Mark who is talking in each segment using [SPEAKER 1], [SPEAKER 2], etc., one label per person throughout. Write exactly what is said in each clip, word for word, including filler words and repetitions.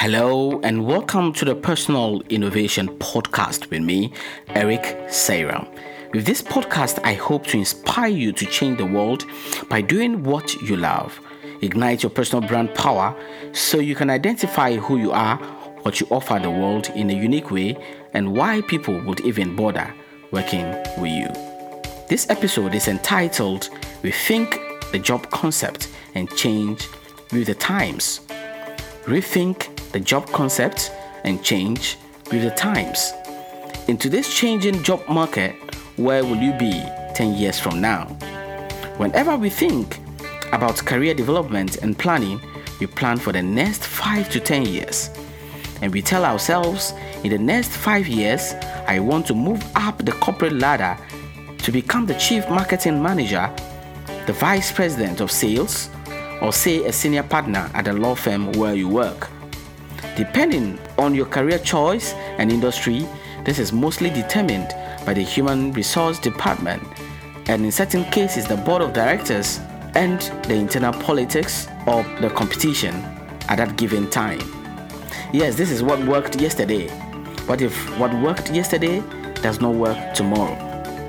[SPEAKER 1] Hello and welcome to the Personal Innovation Podcast with me, Eric Sayram. With this podcast, I hope to inspire you to change the world by doing what you love. Ignite your personal brand power so you can identify who you are, what you offer the world in a unique way, and why people would even bother working with you. This episode is entitled Rethink the Job Concept and Change with the Times. Rethink the job concept and change with the times. In today's changing job market, where will you be ten years from now? Whenever we think about career development and planning, we plan for the next five to ten years. And we tell ourselves, in the next five years, I want to move up the corporate ladder to become the chief marketing manager, the vice president of sales, or say a senior partner at the law firm where you work. Depending on your career choice and industry, this is mostly determined by the human resource department, and in certain cases the board of directors and the internal politics of the competition at that given time. Yes, this is what worked yesterday. What if what worked yesterday does not work tomorrow?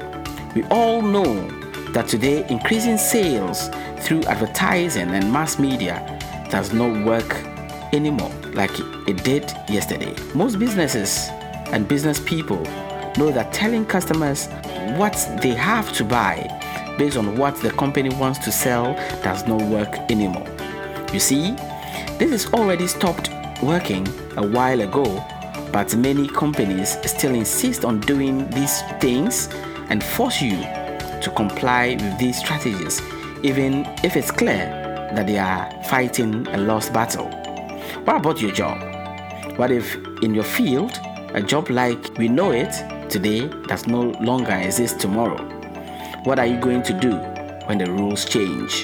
[SPEAKER 1] We all know that today increasing sales through advertising and mass media does not work anymore like it did yesterday. Most businesses and business people know that telling customers what they have to buy based on what the company wants to sell does not work anymore. You see, this has already stopped working a while ago, but many companies still insist on doing these things and force you to comply with these strategies, even if it's clear that they are fighting a lost battle. What about your job? What if in your field, a job like we know it today does no longer exist tomorrow? What are you going to do when the rules change?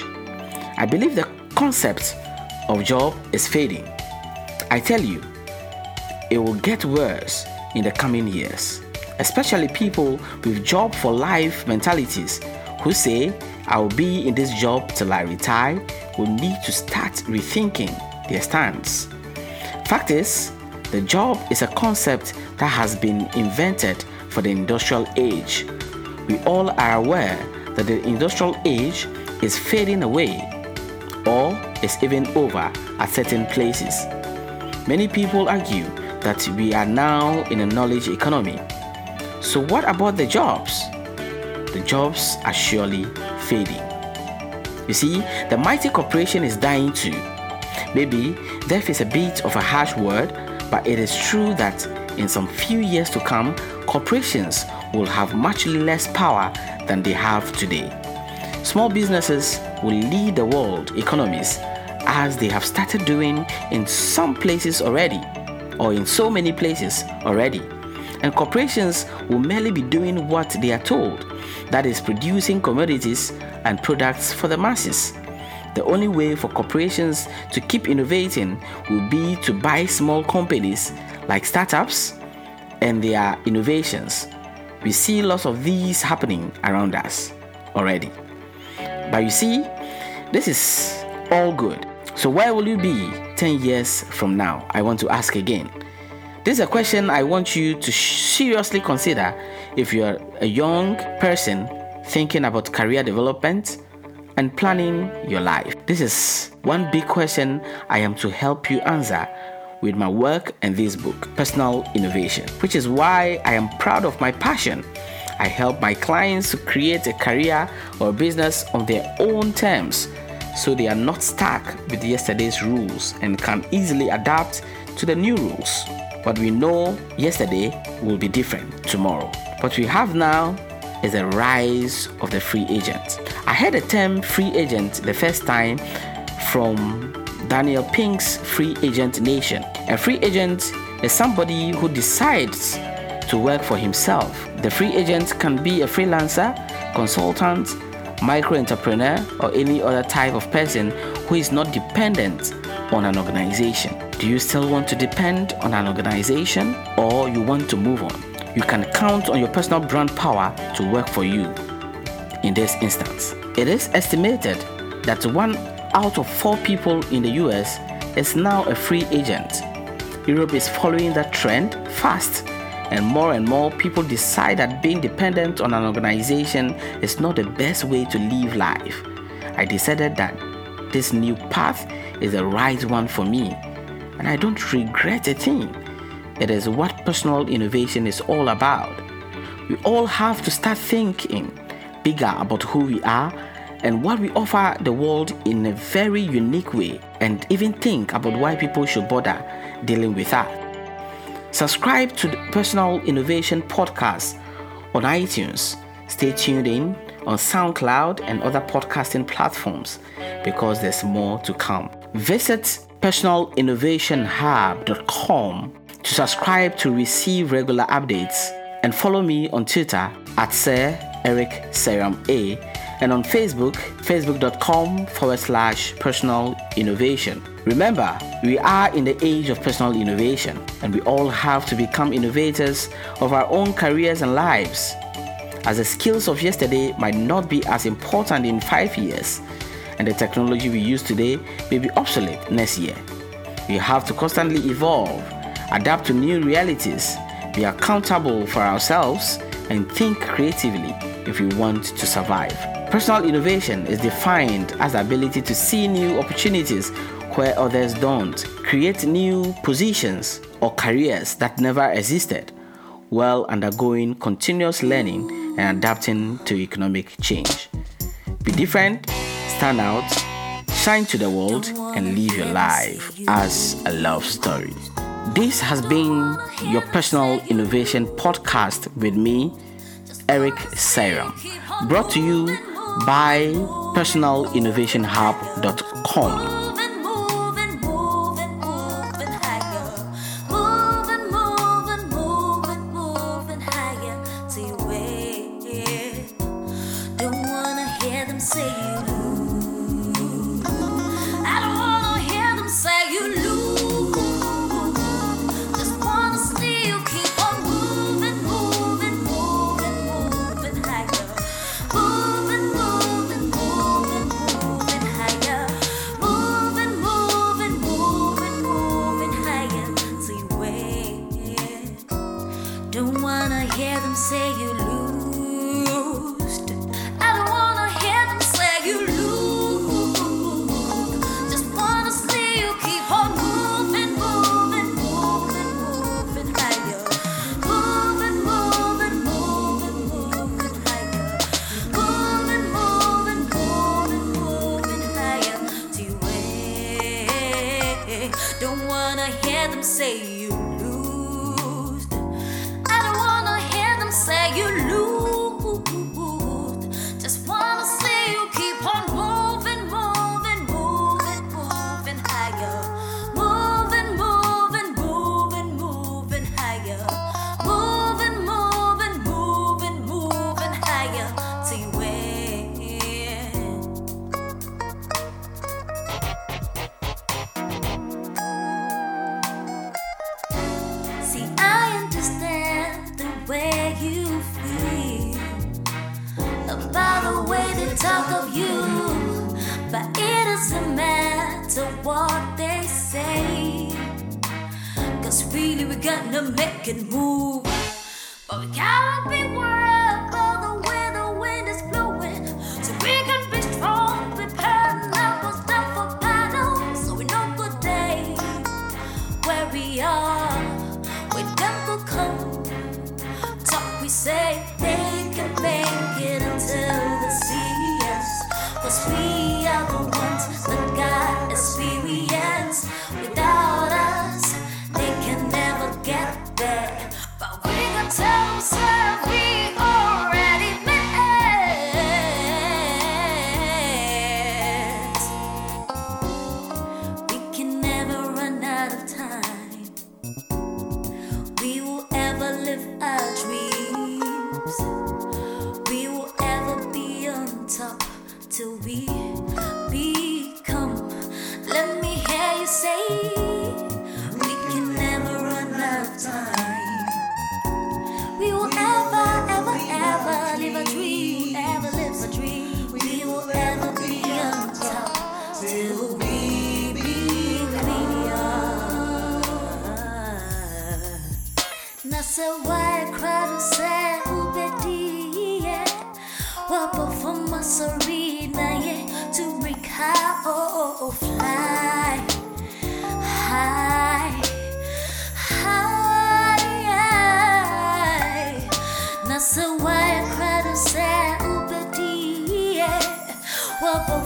[SPEAKER 1] I believe the concept of job is fading. I tell you, it will get worse in the coming years, especially people with job for life mentalities who say, I will be in this job till I retire, will need to start rethinking their stance. Fact is, the job is a concept that has been invented for the industrial age. We all are aware that the industrial age is fading away or is even over at certain places. Many people argue that we are now in a knowledge economy. So what about the jobs? The jobs are surely fading. You see, the mighty corporation is dying too. Maybe death is a bit of a harsh word, but it is true that in some few years to come, corporations will have much less power than they have today. Small businesses will lead the world economies as they have started doing in some places already, or in so many places already. And corporations will merely be doing what they are told, that is, producing commodities and products for the masses. The only way for corporations to keep innovating will be to buy small companies like startups and their innovations. We see lots of these happening around us already. But you see, this is all good. So where will you be ten years from now? I want to ask again. This is a question I want you to seriously consider if you're a young person thinking about career development and planning your life. This is one big question I am to help you answer with my work and this book, Personal Innovation, which is why I am proud of my passion. I help my clients to create a career or business on their own terms so they are not stuck with yesterday's rules and can easily adapt to the new rules. What we know yesterday will be different tomorrow. What we have now is the rise of the free agent. I heard the term free agent the first time from Daniel Pink's Free Agent Nation. A free agent is somebody who decides to work for himself. The free agent can be a freelancer, consultant, micro-entrepreneur, or any other type of person who is not dependent on an organization. Do you still want to depend on an organization, or you want to move on? You can count on your personal brand power to work for you in this instance. It is estimated that one out of four people in the U S is now a free agent. Europe is following that trend fast, and more and more people decide that being dependent on an organization is not the best way to live life. I decided that this new path is the right one for me, and I don't regret a thing. It is what personal innovation is all about. We all have to start thinking bigger about who we are and what we offer the world in a very unique way, and even think about why people should bother dealing with us. Subscribe to the Personal Innovation Podcast on iTunes. Stay tuned in on SoundCloud and other podcasting platforms because there's more to come. Visit personal innovation hub dot com to subscribe to receive regular updates, and follow me on Twitter at Sir Eric Seyram A, and on Facebook, facebook.com forward slash personal innovation. Remember, we are in the age of personal innovation, and we all have to become innovators of our own careers and lives, as the skills of yesterday might not be as important in five years, and the technology we use today may be obsolete next year. We have to constantly evolve, adapt to new realities, be accountable for ourselves, and think creatively if we want to survive. Personal innovation is defined as the ability to see new opportunities where others don't, create new positions or careers that never existed, while undergoing continuous learning and adapting to economic change. Be different, stand out, shine to the world, and live your life as a love story. This has been your Personal Innovation Podcast with me, Eric Seyram, brought to you by personal innovation hub dot com.
[SPEAKER 2] Don't wanna hear them say you lose. I don't wanna hear them say you lose. Just wanna see you keep on moving, moving, moving, moving higher. Moving, moving, moving, moving higher. Moving, moving, moving, moving higher to your way. Don't wanna hear them say you lose. Say you lose. Just wanna see you keep on moving, moving, moving, moving higher. Moving, moving, moving, moving higher. Moving, moving, moving, moving higher to your way. See, I understand the way you feel about the way they talk of you, but it doesn't matter what they say, 'cause really we gotta make it move. But we gotta be worried about the way the wind is blowing, so we can be strong, prepared, never stop for battle, so we know good day where we are when them will come. Talk we say they can make it until they see us, 'cause we are the ones that got experience. Without us, they can never get there. But we can tell themselves we already made it. We can never run out of time. We will ever live our dreams. We will ever be on top till we become. Let me hear you say, we can never run out of time. We will ever, ever, ever live a dream. Ever live a dream. We will ever be on top till we be, we are. so why I cry to say ubedi yeah. Wapo from my serena yeah to break high oh, oh, fly high high. Now so why I cry to say ubedi yeah. Wapo